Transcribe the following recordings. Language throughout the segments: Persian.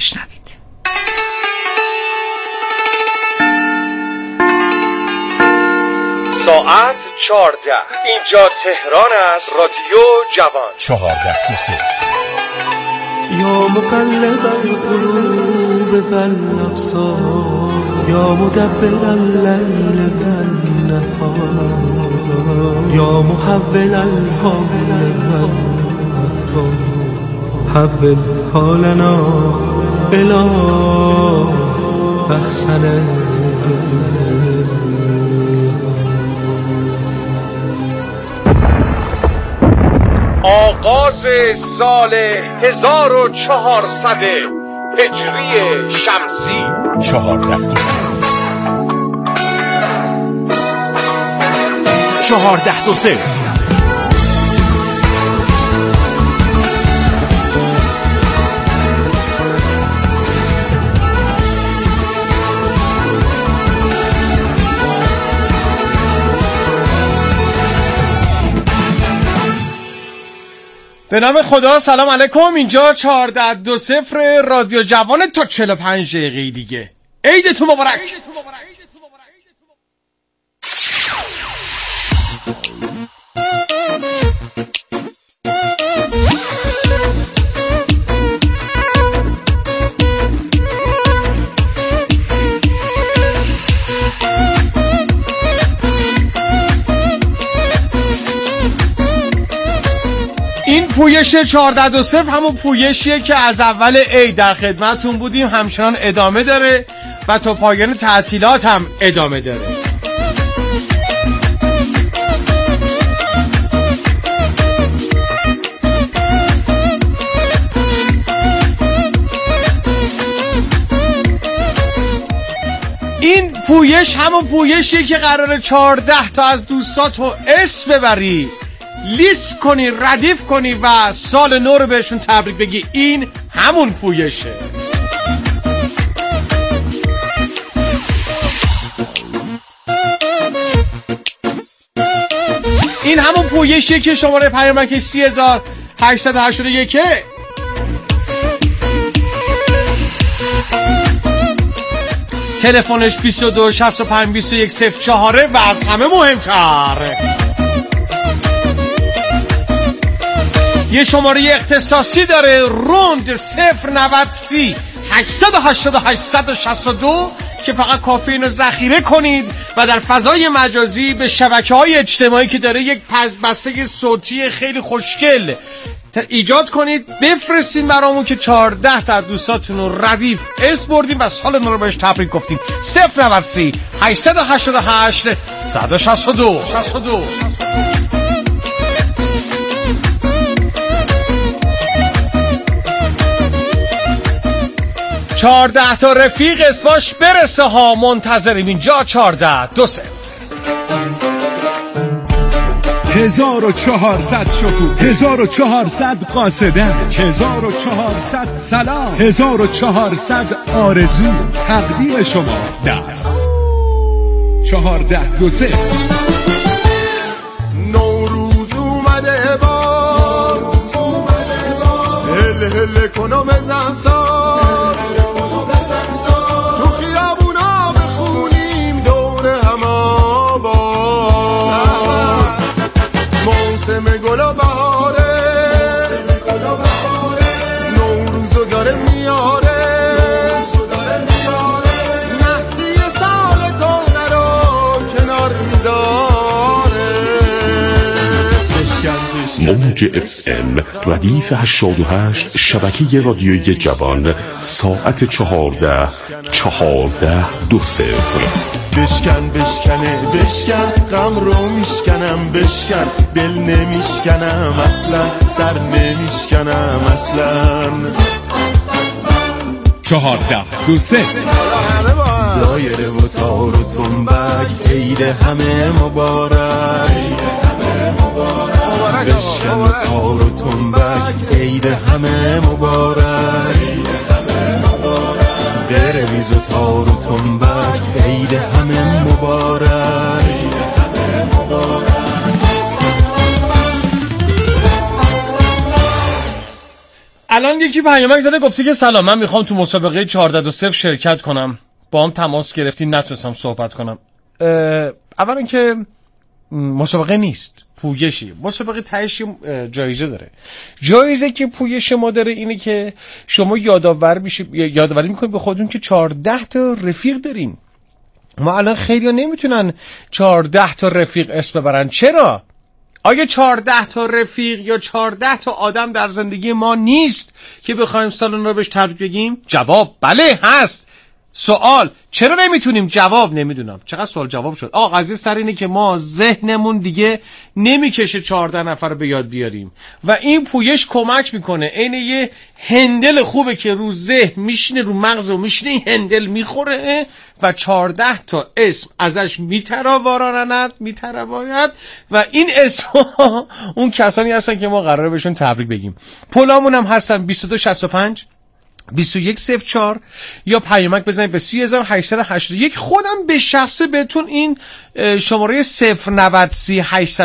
بشنوید. ساعت 14. اینجا تهران است. رادیو جوان 14 یا مقلب القلوب والابصار یا مدبر اللیل والنهار یا محول الحال والمطار حول حالنا الی احسن. آغاز سال 1400 هجری شمسی 14 به نام خدا. سلام علیکم. اینجا 1420 رادیو جوان تا 45 دقیقه دیگه. عیدتون مبارک. این پویش 1420 همون پویشیه که از اول عید در خدمتون بودیم، همچنان ادامه داره و تا پایان تعطیلات هم ادامه داره. این پویش همون پویشیه که قراره 14 تا از دوستاتو اسم ببری، لیست کنی، ردیف کنی و سال نو رو بهشون تبریک بگی. این همون پویشه. این همون پویشیه که شماره پیامک 30881 تلفنش 22 65 21 04 و از همه مهمتر یه شماره اختصاصی داره، روند 090 888 که فقط کافی اینو ذخیره کنید و در فضای مجازی به شبکه‌های اجتماعی که داره یک بسته صوتی خیلی خوشگل ایجاد کنید، بفرستین برامون که 14 تا دوستاتون رو ردیف اسم بردیم و سال نو رو بهش تبریک گفتیم. 090 888 162 14 تا رفیق اسماش برسه ها، منتظریم. اینجا 1420 1400 شکوه، 1400 قاصدن، 1400 سلام، 1400 آرزو تقدیم شما در 1420. نوروز اومده باز، هل هل کنو بزن ساز، تو خیابونا بخونیم دور هم آواز. موسم گل و بهاره، نوروزو داره میاره، نحسی سال کهنه رو کنار میذاره. موج FM ردیف 88 شبکه رادیوی جوان، ساعت 14:14:20. بشکن بشکنه بشکن، غم رو میشکنم بشکن، دل نمیشکنم اصلا، سر نمیشکنم اصلا. 14:20 دایره و تار و تنبک، عید همه مبارک. بشکن و تار و تنبک، عید همه مبارک. قرمیز و تار و تنبک، عید همه مبارک. الان یک یکی پیامک زده گفته که سلام، من میخوام تو مسابقه 14-0 شرکت کنم. با هم تماس گرفتی نتونستم صحبت کنم. اولا که مسابقه نیست، پویشی. مسابقه تهش جایزه داره. جایزه که پویش ما داره اینه که شما یادآوری میکنید به خودتون که 14 تا رفیق دارین. ما الان خیلی‌ها نمیتونن 14 تا رفیق اسم ببرن. چرا؟ آیا 14 تا رفیق یا 14 تا آدم در زندگی ما نیست که بخوایم سالن رو بهش تبریک بگیم؟ جواب بله هست. سوال چرا نمیتونیم؟ جواب نمیدونم. چقدر سوال جواب شد. قضیه سر اینه که ما ذهنمون دیگه نمیکشه 14 نفر رو به یاد بیاریم و این پویش کمک میکنه. عین یه هندل خوبه که رو ذهن میشینه، رو مغز و میشینه، این هندل میخوره و 14 تا اسم ازش میتراید و این اسم اون کسانی هستن که ما قراره بهشون تبریک بگیم. پلامون هم هستن 2265 2104 یا پیامک بزنید به 3881. خودم به شخصه بهتون این شماره 090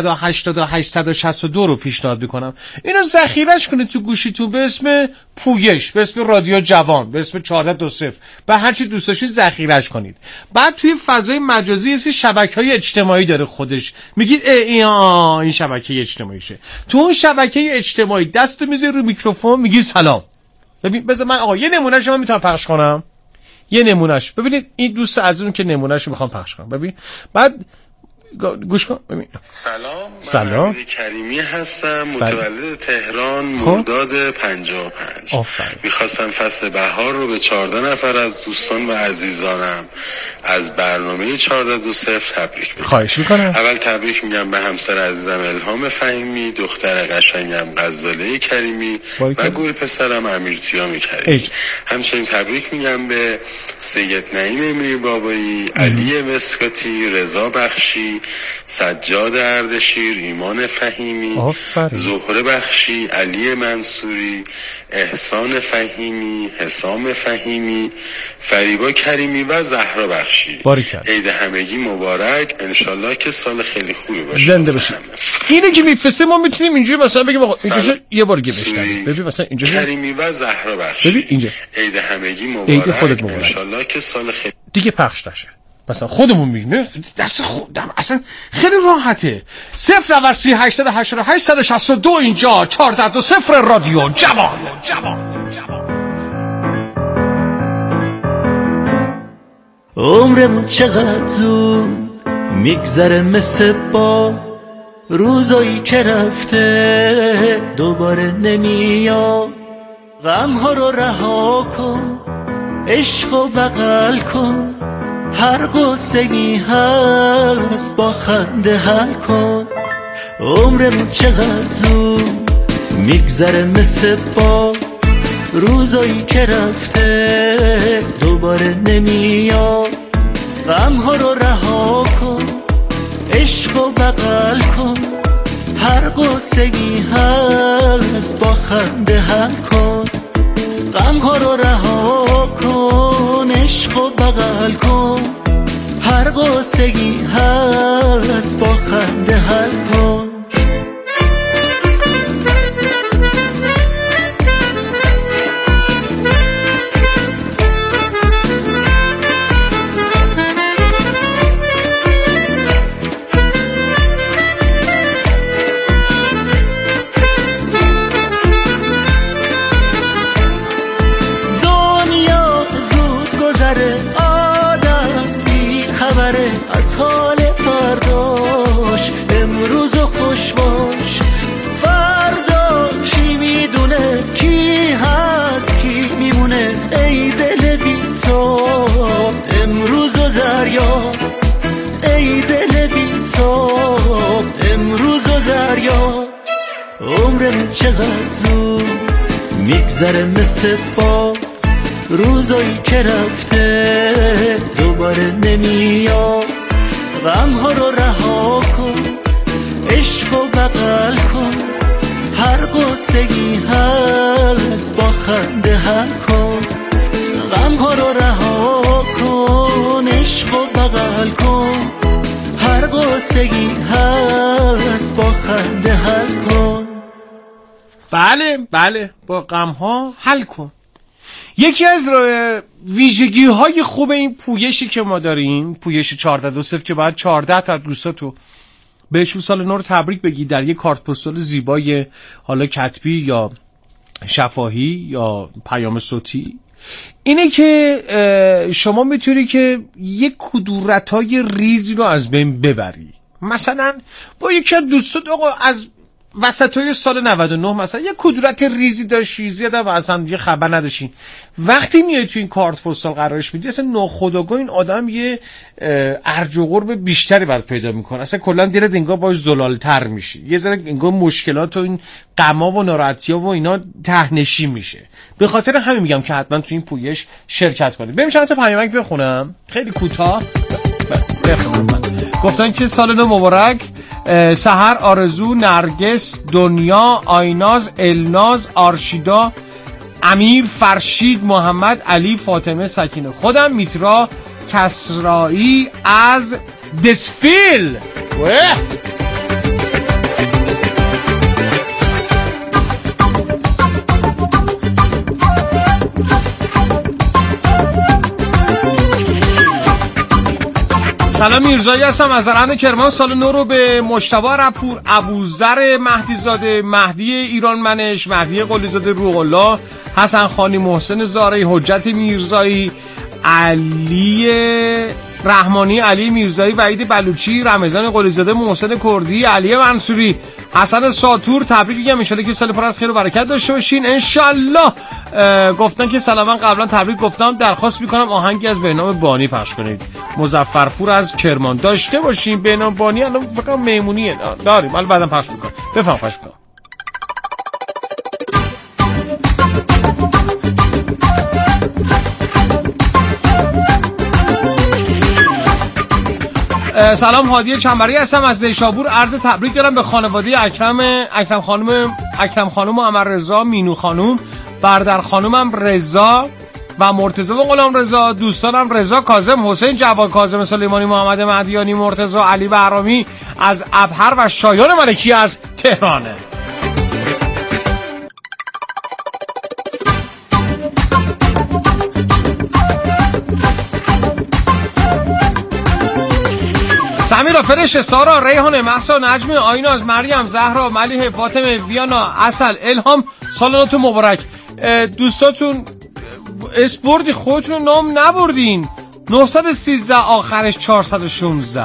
862 رو پیشنهاد میکنم. اینو ذخیره‌اش کنید تو گوشیتون به اسم پویش، به اسم رادیو جوان، به اسم 14-0، به هر چی دوست داشتید ذخیره‌اش کنید. بعد توی فضای مجازی هستی شبکه‌های اجتماعی داره خودش، میگید این شبکه اجتماعیشه. تو اون شبکه اجتماعی دستو میذاری رو میکروفون میگی سلام. ببین بذار من یه نمونهش من میتونم پخش کنم. یه نمونهش ببینید، این دوست عزیزم که نمونهش رو میخوام پخش کنم. ببین بعد گوش کن. ببین سلام، من امیر کریمی هستم، متولد تهران، مرداد 55. میخواستم فصل بهار رو به 14 نفر از دوستان و عزیزانم از برنامه 14-0 تبریک بگم. خواهش میکنم. اول تبریک میگم به همسر عزیزم الهام فهیمی، دختر قشنگم غزاله کریمی و گل پسرم امیرتیامی کریمی. همچنین تبریک میگم به سید نعیم امیری بابایی، علی مسکاتی، رضا بخشی، سجاد اردشیر، ایمان فهیمی، زهره بخشی، علی منصوری، احسان فهیمی، حسام فهیمی، فریبا کریمی و زهرا بخشی. عید همگی مبارک. انشالله که سال خیلی خوبی باشه. زنده باشید. اینو که میفرسته ما میتونیم اینجوری مثلا بگیم اینجا یه بار دیگه بشنویم. ببین مثلا اینجا کریمی و زهرا بخشی. ببین اینجا عید همگی مبارک. انشالله که سال خیلی دیگه پخش نشه. مثلا خودمون میگیم دست خودم اصلا خیلی راحته. 090388862 اینجا 14-0 رادیو جوان. عمرمون چقدر زود میگذره مثل با روزایی که رفته دوباره نمیاد. غمها رو رها کن، عشق و بغل کن، هر قصه‌ای هست با خنده حل کن. عمرمون چقدر زود میگذره مثل با روزایی که رفته دوباره نمیاد. غمها رو رها کن، عشق و بغل کن، هر قصه‌ای هست با خنده حل کن. غمها رو رها کن، عشق و بغل کن، هر قصه‌ای هست با خنده حل کن. از حال فرداش امروز خوش باش. فردا کی میدونه کی هست کی میمونه. ای دل بی تو امروز دریا، ای دل بی تو امروز دریا. عمرمون چقدر زود میگذره مثل باد روزایی که رفته دوباره نمیاد. غمها رو رها کن، عشق و بغل کن، هر قصه‌ای هست با خنده حل کن. غمها رو رها کن، عشق و بغل کن، هر قصه‌ای هست با خنده حل کن. بله با غم‌ها حل کن. یکی از ویژگی‌های خوب این پویشی که ما داریم، پویش 1420 که باید 14 تا دوستاتو بهشون سال نو رو تبریک بگی در یک کارت پستال زیبای، حالا کتبی یا شفاهی یا پیام صوتی، اینه که شما میتونی که یک کدورت‌های ریزی رو از بین ببری. مثلا با یکی از دوستات از وسطای سال 99 مثلا یه کدورت ریزی داشتی، زیاده اصلا یه خبر نداشتی، وقتی میای تو این کارت پستال قرارش میدی اصلا ناخودآگاه این آدم یه ارج و قرب بیشتری برات پیدا میکنه، اصلا کلا دلت انگار باش زلالتر میشه، یه ذره انگار مشکلات و این غما و ناراحتی‌ها و اینا تهنشی میشه. به خاطر همین میگم که حتما تو این پویش شرکت کنید. بریم چند تا پیامک بخونم خیلی کوتاه. گفتن که سال نو مبارک. سحر، آرزو، نرگس، دنیا، آیناز، الناز، آرشیدا، امیر، فرشید، محمد، علی، فاطمه، سکینه، خودم میترا کسرایی از دسفیل. سلام، میرزایی هستم از زرند کرمان. سال نو رو به مجتبی رپور، ابوذر مهدیزاده، مهدی ایران منش، مهدی قلیزاده روح الله، حسن خانی، محسن زارعی، حجت میرزایی، علی رحمانی، علی میرزایی، وحید بلوچی، رمضان قلیزاده، محسن کردی، علی منصوری، حسن ساتور. تبریک میگم، ان شاءالله که سال پر از خیر و برکت داشته باشین ان شاءالله. گفتن که سلام، قبلا تبریک گفتم، درخواست میکنم آهنگی از بهنام بانی پخش کنید. مظفرپور از کرمان داشته باشین. بهنام بانی الان فکر کنم مهمونیه داریم، ولی بعدم پخش میکنم. بفهم پخش میکنم. سلام، هادی چنبری هستم از نیشابور. عرض تبریک دارم به خانواده اکرم خانم و امر رضا، مینو خانم، بردر خانومم رضا و مرتضی و غلام رضا، دوستانم رضا کاظم، حسین جواد، کاظم سلیمانی، محمد مهدیانی، مرتضی، علی بهرامی از ابهر و شایان ملکی از تهرانه. سمیرا، فرش، سارا، ریحانه، محسا، نجمه، آیناز، مریم، زهرا، ملیحه، فاطمه، ویانا، عسل، الهام، سال نوتون مبارک. دوستاتون اسپوردی، خودتون نام نبردین. 913 آخرش 416.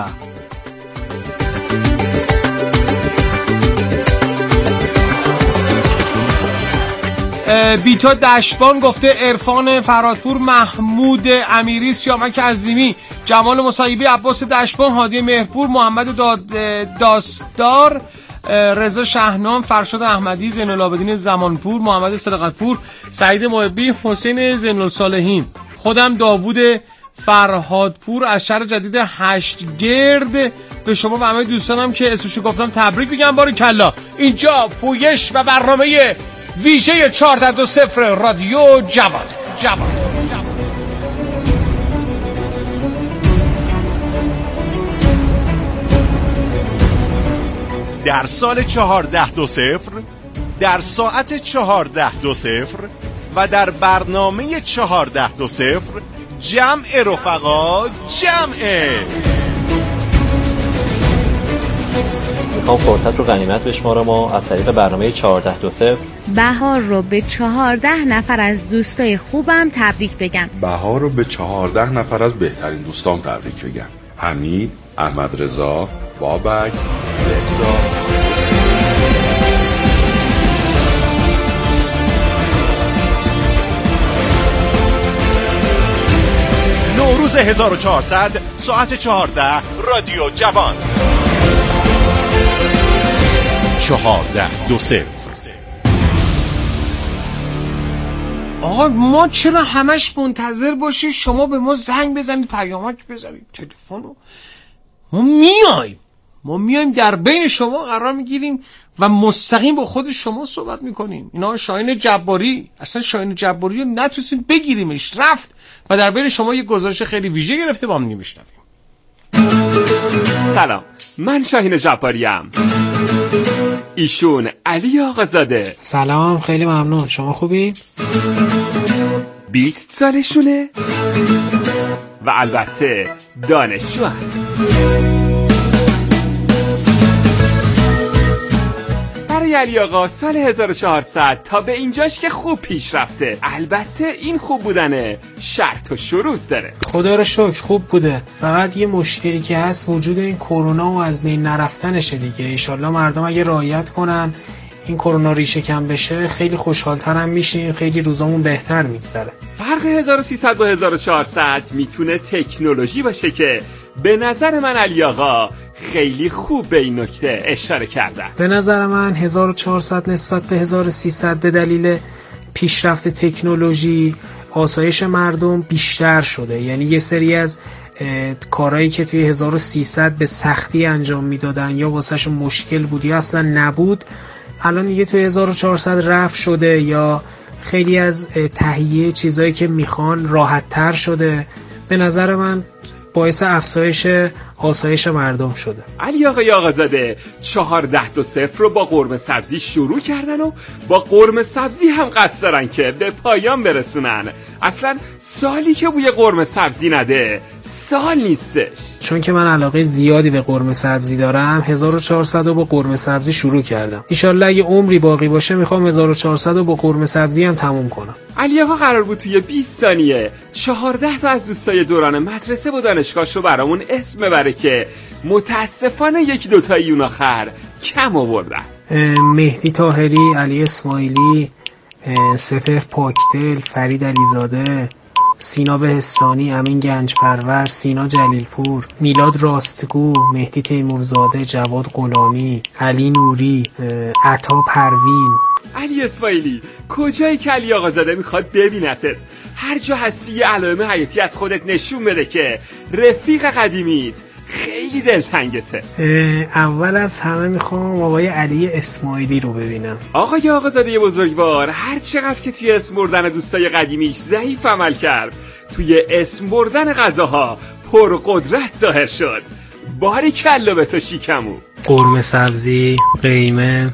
بیتا دشبان گفته عرفان فرادپور، محمود امیری، سیامک عظیمی، جمال مصایبی، عباس دشبان، هادی مهرپور، محمد داستار، رضا شهنام، فرشاد احمدی، زین العابدین زمانپور، محمد صدقتپور، سعید محبی، حسین زین الصالحین، خودم داوود فرهادپور از شهر جدید 8 گرد. به شما و همه دوستانم که اسمشو گفتم تبریک میگم. باریکلا. اینجا پویش و برنامه ویژه 1420 رادیو جوان. در سال 1420 در ساعت 1420 و در برنامه 1420 جمع رفقا جمعه. میخوام فرصت رو غنیمت بشمارم و از طریق برنامه 1420 بهار رو به 14 نفر از دوستای خوبم تبریک بگم. بهار رو به 14 نفر از بهترین دوستام تبریک بگم. حمید، احمد رضا، بابک، لحظا. نوروز 1400 ساعت 14 رادیو جوان 1420. آقا ما چرا همش منتظر باشیم شما به ما زنگ بزنید، پیامک بزنید، تلفن رو ما میایم در بین شما قرار میگیریم و مستقیم با خود شما صحبت میکنیم. اینا شاهین جباری، اصلا شاهین جباری رو نتونستیم بگیریمش، رفت و در بین شما یه گزارش خیلی ویژه گرفته. با هم میشنویم. سلام، من شاهین جباریم. ایشون علی آقازاده. سلام، خیلی ممنون. شما خوبی؟ 20 سالشونه و البته دانشجو. برای علی آقا سال 1400 تا به اینجاش که خوب پیش رفته. البته این خوب بودنه شرط و شروط داره. خدا رو شکر خوب بوده. فقط یه مشکلی که هست وجود این کرونا و از بین نرفتنشه دیگه. انشالله مردم اگه رعایت کنن این کرونا ریشه کم بشه خیلی خوشحال‌تر هم میشیم، خیلی روزامون بهتر میگذره. فرق 1300 با 1400 میتونه تکنولوژی باشه که به نظر من علی آقا خیلی خوب به این نکته اشاره کردن. به نظر من 1400 نسبت به 1300 به دلیل پیشرفت تکنولوژی آسایش مردم بیشتر شده. یعنی یه سری از کارهایی که توی 1300 به سختی انجام میدادن یا واسهشون مشکل بود یا اصلا نبود، الان دیگه توی 1400 رفع شده یا خیلی از تهیه چیزایی که میخوان راحت تر شده. به نظر من باعث افزایش آسایش مردم شده. علی آقای آقازاده 14-0 رو با قرمه سبزی شروع کردن و با قرمه سبزی هم قصد دارن که به پایان برسونن. اصلا سالی که بوی قرمه سبزی نده سال نیستش. چون که من علاقه زیادی به قرمه سبزی دارم 1400 رو با قرمه سبزی شروع کردم. انشالله اگه عمری باقی باشه میخوام 1400 رو با قرمه سبزی هم تموم کنم. علی آقا قرار بود توی 20 ثانیه 14 تا از دوستای دوران مدرسه و دانشگاهش رو برامون اسم ببره که متاسفانه یکی دوتایی اون آخر کم آوردن. مهدی طاهری، علی اسماعیلی، سپهر پاکدل، فرید علیزاده، سینا بهستانی، امین گنجپرور، سینا جلیلپور، میلاد راستگو، مهدی تیمورزاده، جواد غلامی، علی نوری، عطا پروین. علی اسماعیلی کجایی که علی آقازاده میخواد ببینتت؟ هر جا هستی یه علائم حیاتی از خودت نشون بده که رفیق قدیمیت خیلی دلتنگته. اول از همه میخوام آقای علی اسماعیلی رو ببینم. آقای آقازاده بزرگوار هر چقدر که توی اسم بردن دوستای قدیمیش ضعیف عمل کرد، توی اسم بردن غذاها پرقدرت ظاهر شد. باریکلا به تو شیکمو. قرمه سبزی، قیمه،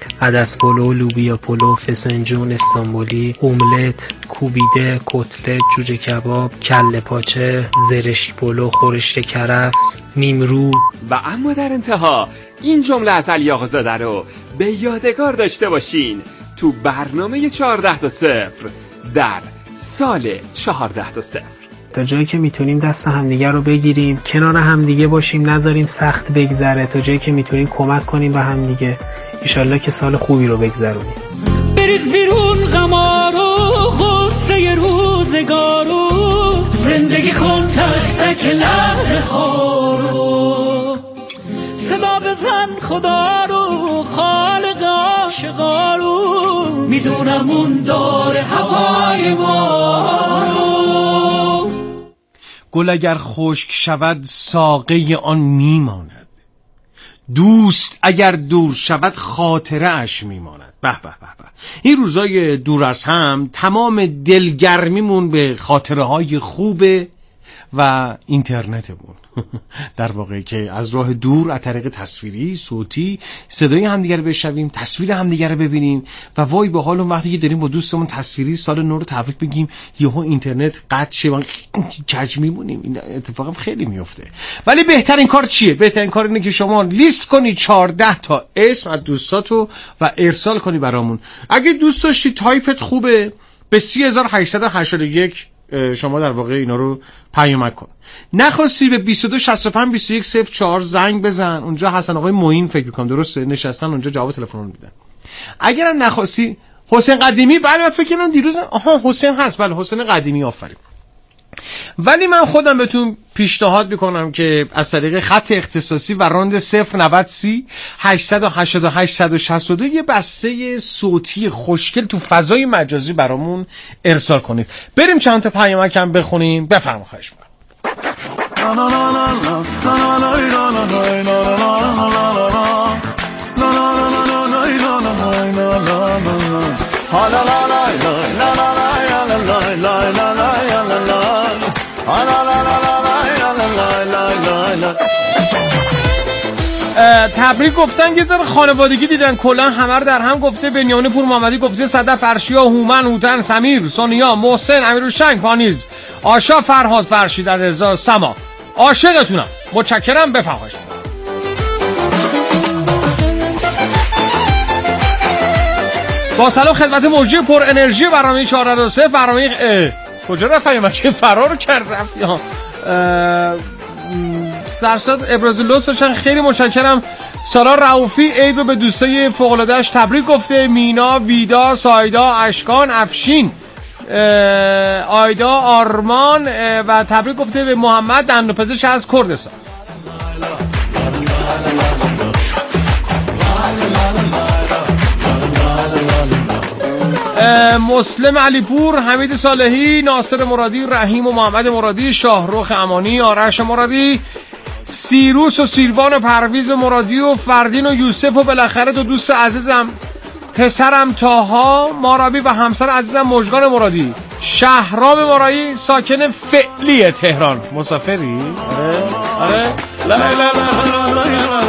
عدس پلو، لوبیا پلو، فسنجون استانبولی، املت، کوبیده، کتلت، جوجه کباب، کله پاچه، زرشک پلو، خورشت کرفس، نیمرو. و اما در انتها این جمله از علی آقازاده رو به یادگار داشته باشین تو برنامه 14-0 در سال 14-0. تا جایی که میتونیم دست همدیگه رو بگیریم، کنار همدیگه باشیم، نذاریم سخت بگذره. تا جایی که میتونیم کمک کنیم به همدیگه. انشالله که سال خوبی رو بگذرونیم. بریز بیرون غمارو، غصه روزگارو، زندگی کن تک تک لحظه ها رو. صدا بزن خدا رو، خالق عاشقا رو، میدونم اون داره هوای ما رو. گل اگر خشک شود ساقه آن میماند، دوست اگر دور شود خاطره اش میماند. به به به به. این روزای دور از هم تمام دلگرمیمون به خاطره های خوبه و اینترنتمون در واقع که از راه دور از طریق تصویری، صوتی صدای همدیگه رو بشنویم، تصویر همدیگه رو ببینیم و وای به حال اون وقتی که داریم با دوستمون تصویری سال نو رو تبریک بگیم یهو اینترنت قطع شه و کج میمونیم. این اتفاق خیلی میفته. ولی بهترین کار چیه؟ بهترین کار اینه که شما لیست کنی 14 تا اسم از دوستاتو و ارسال کنی برامون. اگه دوست داشتی تایپت خوبه به 3881 شما در واقع اینا رو پیامک کن. نخواستی به 22652104 زنگ بزن. اونجا حسن آقای معین فکر می‌کنم درسته نشستن اونجا جواب تلفن رو میدن. اگرم نخواستی حسین قدیمی، بله فکر کنم دیروز حسین هست، بله حسین قدیمی، آفرین. ولی من خودم بهتون پیشنهاد میکنم که از طریق خط اختصاصی و راند 090 888 یه بسته صوتی خوشگل تو فضای مجازی برامون ارسال کنید. بریم چند تا پیامک هم بخونیم. بفرمایید. خواهش می‌کنم. تبریک گفتن، یه ذره خانوادگی دیدن، کلا همه رو در هم گفته. بنیامین پور محمدی گفته صدف، فرشیا، هومن، هوتن، سمیر، سونیا، محسن، امیرالشنگ، پانیز، آشا، فرهاد، فرشید، رضا، سما. عاشقتونم. متشکرم. بفرمایید. با سلام خدمت موجی پر انرژی برنامه 403. برنامه کجا رفتم؟ من که فرار کرد رفت یا در صورت ابراز لطفشون خیلی متشکرم. سارا رؤوفی عید رو به دوستای فوق العاده‌اش تبریک گفته. مینا، ویدا، سایدا، اشکان، افشین، آیدا، آرمان و تبریک گفته به محمد دندانپزشک از کردستان. مسلم علیپور، حمید صالحی، ناصر مرادی، رحیم و محمد مرادی، شاهرخ امانی، آرش مرادی، سیروس و سیلوان پرویز مرادی و فردین و یوسف و بالاخره دو دوست عزیزم پسرم تاها مارابی و همسر عزیزم مژگان مرادی. شهرام مرادی ساکن فعلی تهران. مسافری؟ آره لا لا لا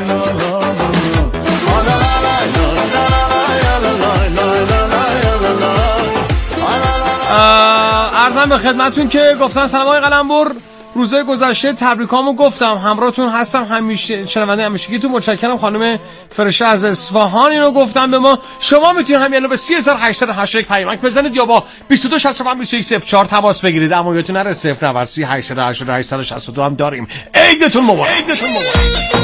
عرضم به خدمتون که گفتن سلام آقای قلمبر، روزهای گذشته تبریکامو گفتم، همراهتون هستم، همیشه شنونده همیشگیتون. متشکرم. خانم فرشه از اصفهان اینو گفتن به ما. شما میتونید همین الان به 3881 پیامک بزنید یا با 22652104 تماس بگیرید. اما یادتون نره 090388862 هم داریم. عیدتون مبارک. عیدتون مبارک.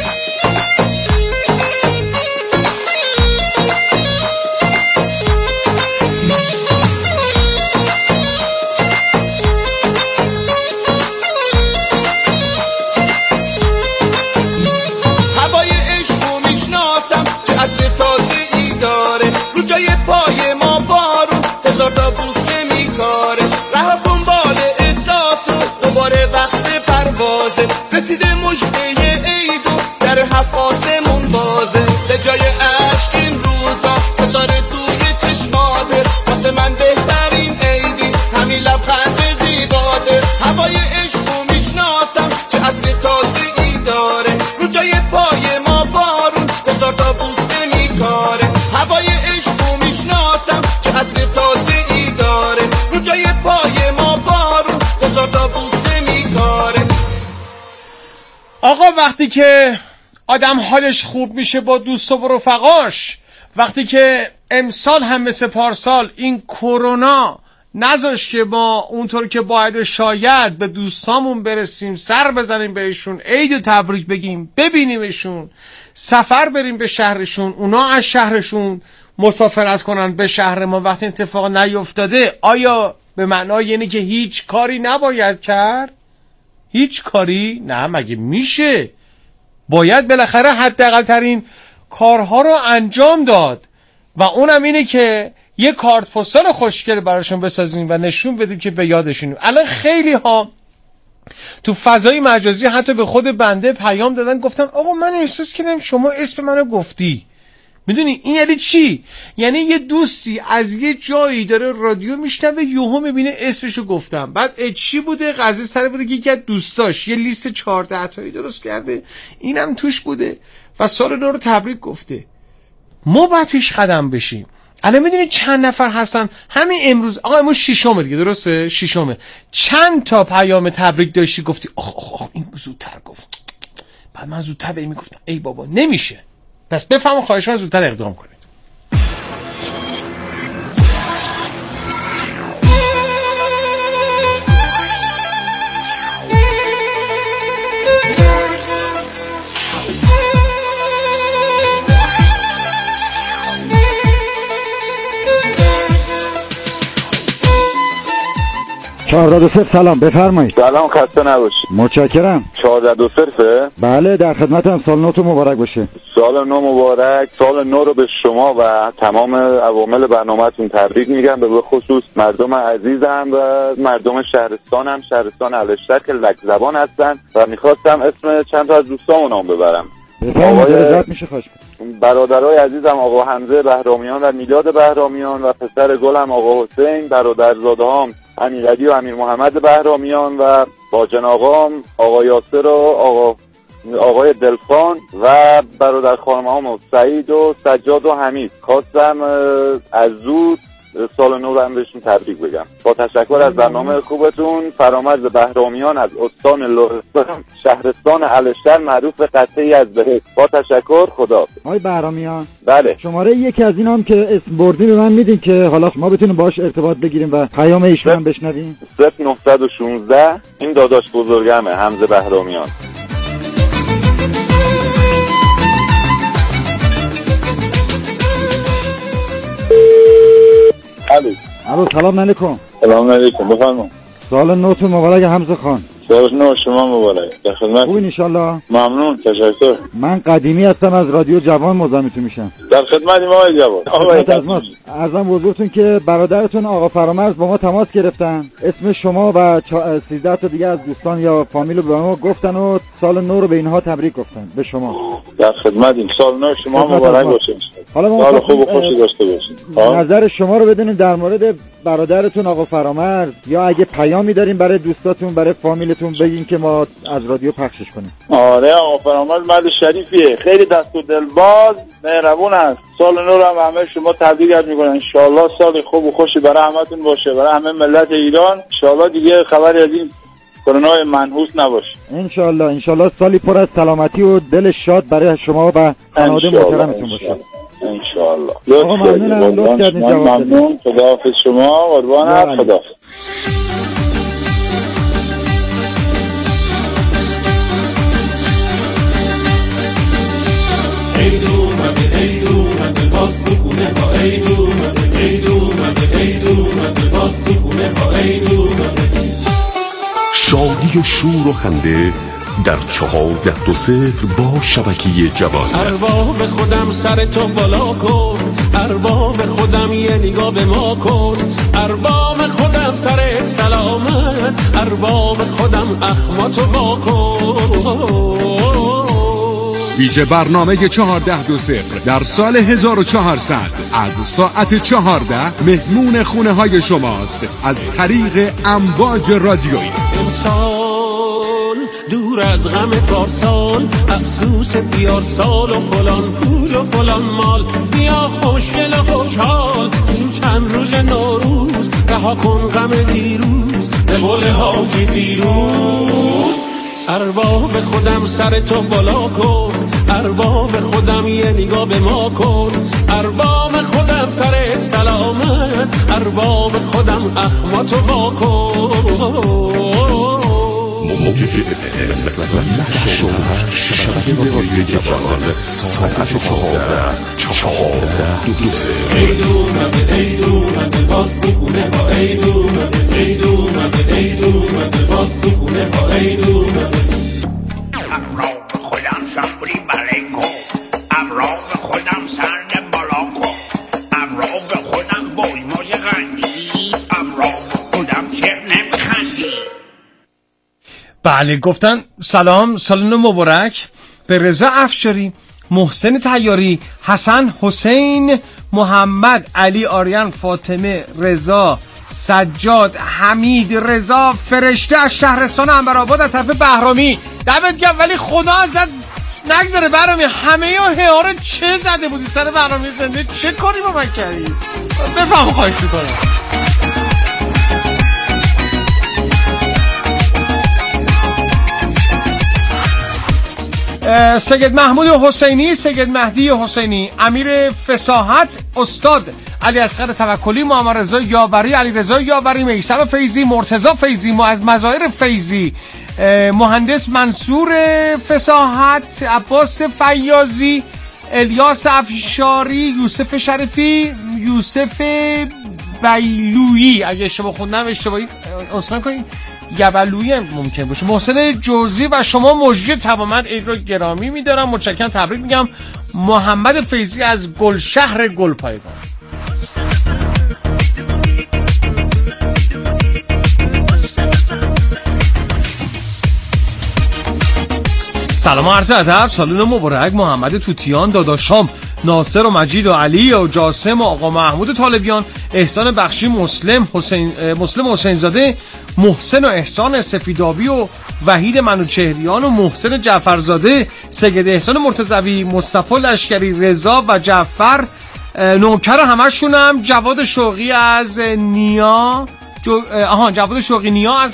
پای ما بارون هزار تا بوسه میکاره، راه دنبال احساس و دوباره وقت پروازه، رسیده مژده عید و در حفاسمون بازه، به جای عشق این روزا ستاره توی چشماته، واسه من بهترین عیدی همین لبخند زیباته، هوای عشقو میشناسم چه عطر تازه‌ای داره، رو جای پای ما بارون هزار تا بوسه میکاره، هوای چه عطر تازه‌ای داره، رو جای پای ما بارون هزار تا بوسه میکاره. آقا وقتی که آدم حالش خوب میشه با دوست و رفقاش، وقتی که امسال هم مثل پارسال این کرونا نذاشت که ما اونطور که باید شاید به دوستامون برسیم، سر بزنیم بهشون، عید و تبریک بگیم، ببینیمشون، سفر بریم به شهرشون، اونا از شهرشون مسافرت کنن به شهر ما، وقتی اتفاق نیفتاده، آیا به معنای یعنی که هیچ کاری نباید کرد؟ هیچ کاری؟ نه، مگه میشه؟ باید بالاخره حداقل ترین کارها رو انجام داد و اونم اینه که یه کارت پستال خوشگل براشون بسازیم و نشون بدیم که به یادشونیم. الان خیلی ها تو فضای مجازی حتی به خود بنده پیام دادن، گفتن آقا من احساس کردم شما اسم منو گفتی. میدونی این یعنی چی؟ یعنی یه دوستی از یه جایی داره رادیو میشنوه، یهو میبینه اسمشو گفتم، بعد چی بوده؟ قضیه سر بوده که یکی از دوستاش یه لیست 14 تایی درست کرده، اینم توش بوده و سال نو رو تبریک گفته. ما باید پیش قدم بشیم. الان میدونی چند نفر هستن همین امروز؟ آقا امروز 6 دیگه، درسته؟ 6 چند تا پیام تبریک داشتی گفتی آخ این زودتر گفت، بعد من زودتر به این میگفتم ای بابا نمیشه. پس بفهمم، خواهش من زودتر اقدام کنید. سلام، بفرمایید. سلام، خسته نباشید. متشکرم. 402 بله، در خدمتم. سال نو تو مبارک باشه. سال نو مبارک. سال نو رو به شما و تمام عوامل برنامه‌تون تبریک میگم، به خصوص مردم عزیزم و مردم شهرستانم، شهرستان الشتر که لک زبان هستن و میخواستم اسم چند تا از دوستامو نام ببرم. بفرمایید. میشه خواهش برادرای عزیزم آقا حمزه بهرامیان و میلاد بهرامیان و پسر گلم آقا حسین، برادرزاده‌هام امیرعلی و امیر محمد بهرامیان و باجن آقام آقا یاسر و آقا آقای دلفان و برادر خانم‌هام سعید و سجاد و حمید. خواستم از زود سال نو رو هم بهشون تبریک بگم. با تشکر از برنامه خوبتون. فرامرز بهرامیان از استان لرستان شهرستان الشتر معروف به قطعه یزدهه. با تشکر، خدا. آقای بهرامیان، بله، شماره یکی از اینام که اسم بردین به من میدین که حالا ما بتونیم باهاش ارتباط بگیریم و پیام ایشون هم بشنویم؟ 0916 این داداش بزرگمه، حمزه بهرامیان. الو سلام علیکم. سلام علیکم، بفرمایید. سال نوتون مبارک حمزه خان. سال نو شما مبارک. در خدمت. خوبین ان شاء الله؟ ممنون، تشکر. من قدیمی هستم از رادیو جوان مزاحمتون میشم. در خدمتیم آقای جوان. ارزم بزرگتون که برادرتون آقا فرامرز با ما تماس گرفتن، اسم شما و 13 تا دیگه از دوستان یا فامیل رو به ما گفتن و سال نو رو به اینها تبریک گفتن به شما. در خدمتیم. سال نو شما مبارک باشه. حالا سال خوب و خوشی داشته باشید. نظر شما رو بدونیم در مورد برادرتون آقا فرامرز، یا اگه پیامی داریم برای دوستاتون، برای فامیلتون بگین که ما از رادیو پخشش کنیم. آره، آقا فرامرز مرد شریفیه، خیلی دست و دلباز، مهربون است. سال نو رو هم همه شما تبریک میکنن. ان شاء الله سال خوب و خوشی برای همتون باشه، برای همه ملت ایران. ان شاء الله دیگه خبری از این کرونا منحوس نباشه. ان شاء الله سالی پر از سلامتی و دل شاد برای شما و خانواده محترمتون باشه. ان شاء الله. آقا ممنون. خداحافظ شما، قربان خدا. عید اومده، عید اومده، باز تو خونه ها عید اومده، عید اومده، عید اومده، باز تو خونه ها عید اومده. شادی و شور و خنده در 4-2-0 با شبکه جوان. ارباب خودم سر تو بالا کن، ارباب خودم یه نگاه به ما کن، ارباب خودم سر سلامت، ارباب خودم اخماتو با کن. ویژه برنامه 4-2-0 در سال 1400 از ساعت 14 مهمون خونه های شماست از طریق امواج رادیویی. امسال دور از غم پارسال، افسوس بیار سال و فلان پول و فلان مال، بیا خوشگل و خوشحال این چند روز نوروز، رها کن غم دیروز به قول حاجی فیروز. ارباب خودم سر تو بالا کن، ارباب خودم یه نگاه به ما کن، ارباب خودم سر سلامت، ارباب خودم اخماتو با کن. شبکه رادیو جوان ساعت 4-2-0. عید اومده، عید اومده، باز تو خونه ها عید اومده، عید اومده، عید اومده، باز تو خونه ها عید اومده. ابرام خودم شخوری ملکو، ابرام خودم سرد بالاکو، ابرام خودم بای ماج غندی، ابرام خودم چر نمیخندی. بله، گفتن سلام، سال نو مبارک به رضا افشاری، محسن طیاری، حسن، حسین، محمد، علی، آریان، فاطمه، رضا، سجاد، حمید، رضا، فرشته از شهرستان عنبرآباد از طرف بهرامی. دمت گرم، ولی خدا ازت نگذره بهرامی، همه یا هیاره چه زده بودی سر بهرامی زنده، چه کاری با من کردی؟ بفهم، خواهش میکنم. سید محمود حسینی، سید مهدی حسینی، امیر فصاحت، استاد علی اصغر توکلی، محمد رضا یاوری، علی رضا یاوری، میثم فیضی، مرتضی فیضی، از مظاهر فیضی، مهندس منصور فصاحت، عباس فیاضی، الیاس افشاری، یوسف شریفی، یوسف بیلویی، اگه اشتباه خوندم اشتباهی اصلا کنید، یبلویی هم ممکن باشه، محسن جوزی و شما مجری تمامت عید رو گرامی میدارم، متشکرم، تبریک میگم. محمد فیضی از گلشهر گلپایگان. سلام و عرض ادب، سال نو مبارک. محمد توتیان، داداشام ناصر و مجید و علی و جاسم و آقا محمود طالبیان، احسان بخشی، مسلم حسین زاده، محسن و احسان سفیدابی و وحید منوچهریان و محسن جعفرزاده، سید احسان مرتضوی، مصطفی لشکری، رضا و جعفر نوکر همشونم، جواد شوقی از نیا جواد شوقی نیا از